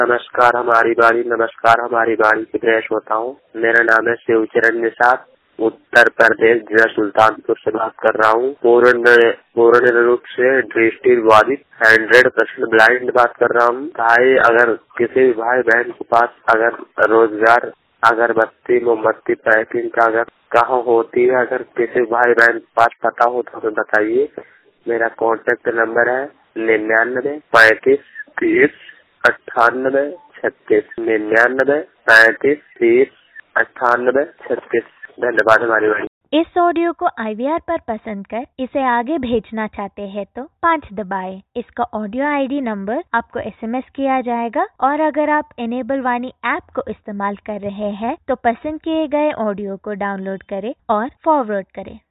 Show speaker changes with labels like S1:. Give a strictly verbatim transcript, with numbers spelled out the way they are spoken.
S1: नमस्कार हमारी बारी नमस्कार हमारी बारी की पेश होता हूँ। मेरा नाम है शिवचरण निषाद, उत्तर प्रदेश जिला सुल्तानपुर से बात कर रहा हूँ। पूर्ण पूर्ण रूप से दृष्टि बाधित हंड्रेड परसेंट ब्लाइंड बात कर रहा हूँ। भाई अगर किसी भी भाई बहन के पास अगर रोजगार अगरबत्ती मोमबत्ती पैकिंग का अगर कहाँ होती है, अगर किसी भाई बहन के पास पता हो तो हमें बताइए। मेरा कॉन्टेक्ट नंबर है निन्यानवे पैंतीस तीस अट्ठानबे छत्तीस निन्यानवे पैंतीस तीस अट्ठानबे छत्तीस। धन्यवाद हमारी बारी।
S2: इस ऑडियो को आई वी आर पर पसंद कर इसे आगे भेजना चाहते हैं तो पाँच दबाएं। इसका ऑडियो आई डी नंबर आपको एस एम एस किया जाएगा और अगर आप इनेबल वाणी ऐप को इस्तेमाल कर रहे हैं तो पसंद किए गए ऑडियो को डाउनलोड करें और फॉरवर्ड करें।